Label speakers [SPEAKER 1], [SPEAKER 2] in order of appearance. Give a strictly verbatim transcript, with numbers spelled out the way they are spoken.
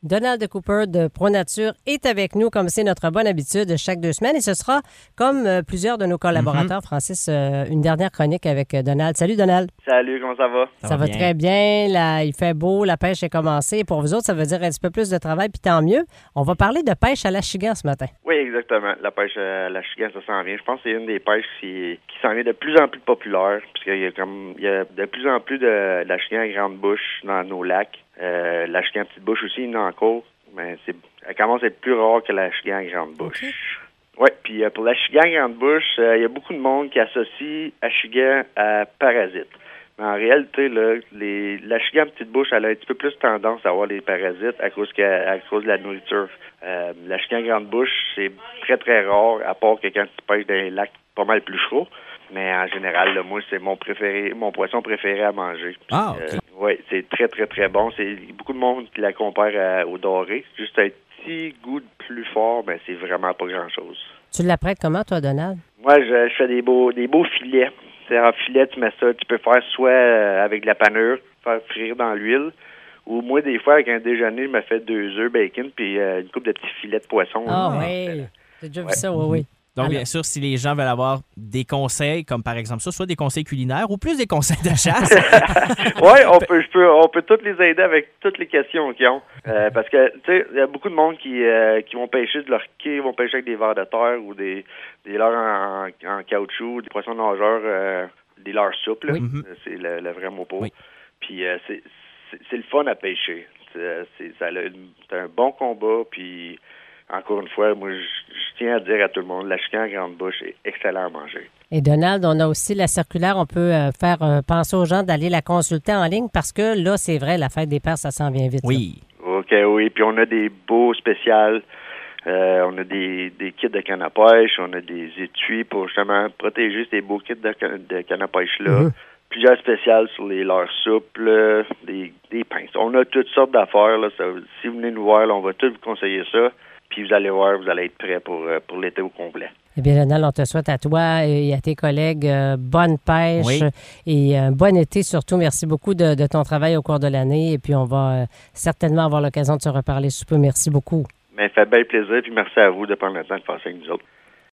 [SPEAKER 1] Donald Cooper de ProNature est avec nous, comme c'est notre bonne habitude, chaque deux semaines. Et ce sera, comme euh, plusieurs de nos collaborateurs, mm-hmm. Francis, euh, une dernière chronique avec euh, Donald. Salut, Donald.
[SPEAKER 2] Salut, comment ça va?
[SPEAKER 1] Ça, ça va, va très bien. Là, il fait beau, la pêche est commencée. Pour vous autres, ça veut dire un petit peu plus de travail, puis tant mieux. On va parler de pêche à l'achigan ce matin.
[SPEAKER 2] Oui, exactement. La pêche à l'achigan, ça s'en vient. Je pense que c'est une des pêches qui, qui s'en vient de plus en plus populaire, parce qu'il y a, comme, il y a de plus en plus de l'achigan à grande bouche dans nos lacs. Euh, l'achigan à petite bouche aussi, il y en a encore. Mais c'est, elle commence à être plus rare que l'achigan à grande bouche. Okay. Oui, puis euh, pour l'achigan à grande bouche, il euh, y a beaucoup de monde qui associe achigan à parasite. Mais en réalité, là, les, l'achigan à petite bouche, elle a un petit peu plus tendance à avoir des parasites à cause, que, à cause de la nourriture. Euh, l'achigan à grande bouche, c'est très, très rare, à part que quand tu pêches dans un lac pas mal plus chaud. Mais en général, là, moi, c'est mon préféré, mon poisson préféré à manger. Puis,
[SPEAKER 3] ah, okay. euh,
[SPEAKER 2] oui, c'est très, très, très bon. C'est beaucoup de monde qui la compare à, au doré. Juste un petit goût de plus fort, mais c'est vraiment pas grand-chose.
[SPEAKER 1] Tu l'apprêtes comment, toi, Donald?
[SPEAKER 2] Moi, je, je fais des beaux, des beaux filets. C'est en filet, tu mets ça. Tu peux faire soit euh, avec de la panure, faire frire dans l'huile, ou moi, des fois, avec un déjeuner, je me fais deux œufs, bacon, puis euh, une coupe de petits filets de poisson.
[SPEAKER 1] Ah là, oui, j'ai déjà vu ouais. ça, oui, oui.
[SPEAKER 3] Donc, Alors. bien sûr, si les gens veulent avoir des conseils, comme par exemple ça, soit des conseils culinaires ou plus des conseils de chasse.
[SPEAKER 2] oui, on peut, je peux, on peut tous les aider avec toutes les questions qu'ils ont. Euh, parce que, tu sais, il y a beaucoup de monde qui, euh, qui vont pêcher de leur quai, vont pêcher avec des vers de terre ou des, des leurres en, en caoutchouc, des poissons nageurs, euh, des leurres souples. Oui. C'est le, le vrai mot pour. Oui. Puis, euh, c'est, c'est, c'est le fun à pêcher. C'est, c'est, ça a une, c'est un bon combat, puis... Encore une fois, moi, je, je tiens à dire à tout le monde, l'achigan à grande bouche est excellent à manger.
[SPEAKER 1] Et Donald, on a aussi la circulaire. On peut euh, faire euh, penser aux gens d'aller la consulter en ligne parce que là, c'est vrai, la fête des pères, ça s'en vient vite.
[SPEAKER 3] Oui.
[SPEAKER 2] Là. OK, oui. Puis on a des beaux spécials. Euh, on a des, des kits de canne à pêche. On a des étuis pour justement protéger ces beaux kits de, de canne à pêche-là. Mm-hmm. Plusieurs spéciales sur les leurres souples, des, des pinces. On a toutes sortes d'affaires. Là. Ça, si vous venez nous voir, là, on va tout vous conseiller ça. Puis vous allez voir, vous allez être prêts pour, pour l'été au complet.
[SPEAKER 1] Eh bien, Donald, on te souhaite à toi et à tes collègues euh, bonne pêche oui. et un euh, bon été surtout. Merci beaucoup de, de ton travail au cours de l'année. Et puis, on va euh, certainement avoir l'occasion de se reparler sous peu. Merci beaucoup.
[SPEAKER 2] Bien, ça fait bien plaisir. Puis merci à vous de prendre le temps de faire ça avec nous autres.